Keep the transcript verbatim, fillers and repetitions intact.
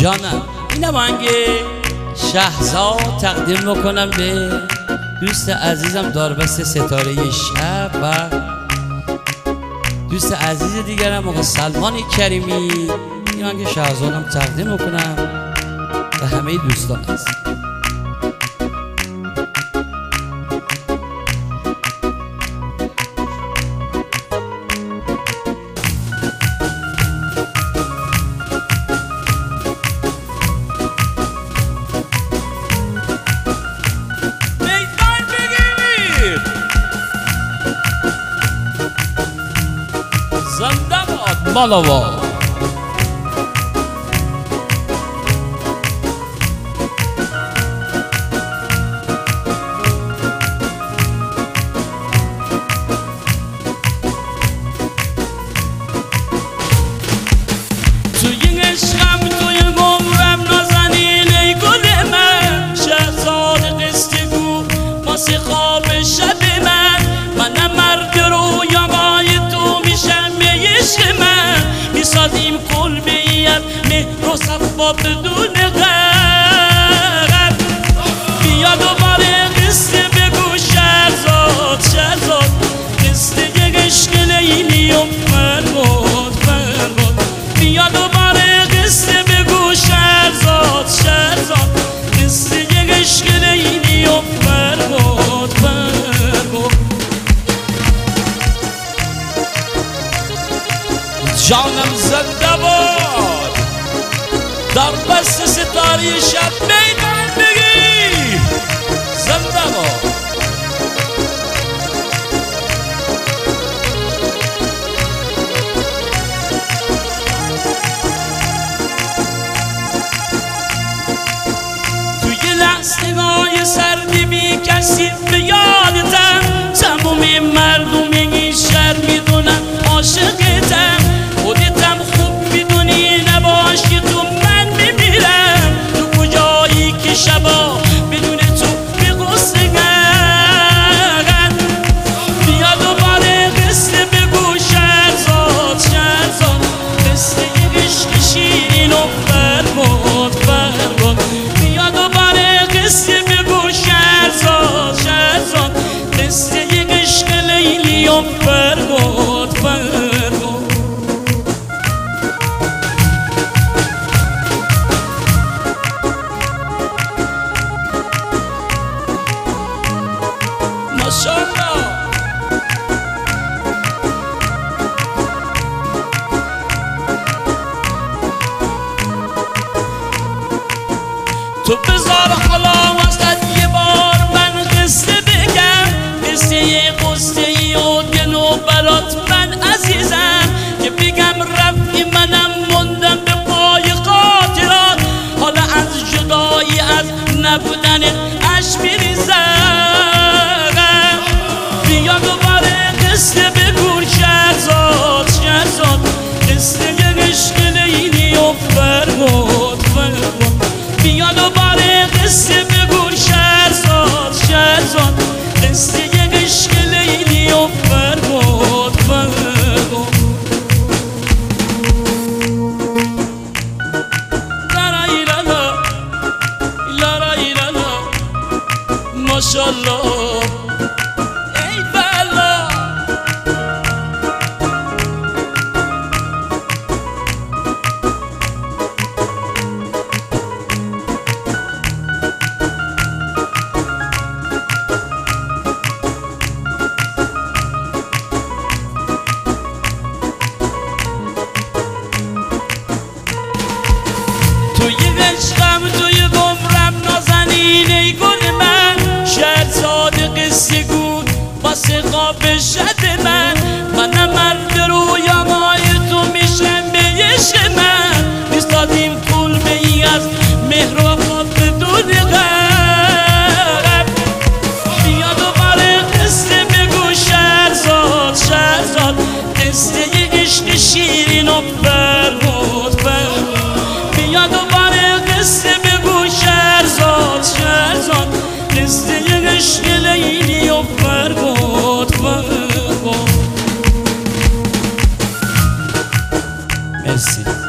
جانم. این آهنگ شهزاد تقدیم میکنم به دوست عزیزم داربست ستاره شب و دوست عزیز دیگرم آقا سلمان کریمی. این آهنگ شهزادم تقدیم میکنم به همه دوستان هست. زنده‌باد مالاوا. توی عشقم توی عمرم نازنین ای گل من، شهزاد قصه گو واسه خواب شب من. منم مرد رویای تو میشم به عشق من، میسازیم کلبه‌ای از مهر و صفا بدون غرب. بیا دوباره قصه بگو شهزاد شهزاد، قصه عشق لیلی و فرهاد فرهاد. بیا دوباره قصه بگو شهزاد شهزاد، قصه عشق لیلی و فرهاد فرهاد. جانم زنده باد داربست ستاره شب. میدان بگی زنده باد. توی لحظه های سردی بی کسی به یادتم، تموم مردم این شهر میدونن عاشقتم. خودتم خوب میدونی نباشی تو من میمیرم. تو کجایی که شبا بدون تو به غصه گرم. بیا دوباره قصه بگو شهزاد شهزاد، قصه عشق شیرین و فرهاد فرهاد. بیا دوباره قصه بگو شهزاد شهزاد، قصه عشق لیلی و فرهاد فرهاد. ماشاءالله. تو بذار حالا واسه یه بار من قصه بگم، قصه قصه ای و دل و برات من عزیزم. که بگم رفتی منم موندم به پای خاطرات، حالا از جدایی از نبودن اش میریزم. بیا دوباره قصه بگو شهزاد شهزاد، قصه عشق لیلی و فرهاد فرهاد. بیا دوباره قصه بگو شهزاد شهزاد، قصه عشق لیلی و فرهاد فرهاد. لارای لالا لارای لالا ماشاءالله. ای بلا توی عشقم توی عمرم نازنین ای گل من، شهزاد قصه گو واسه خواب شب من. منم مرد رویای تو میشم به عشق من، میسازیم کلبه‌ای از مهر و وفا بدون غرب. بیا دوباره قصه بگو شهزاد شهزاد، قصه عشق شیرین و فرهاد فرهاد. بیا دوباره قصه بگو شهرزاد شهرزاد، قصه عشق لیلی و فرهاد فرهاد. مرسی.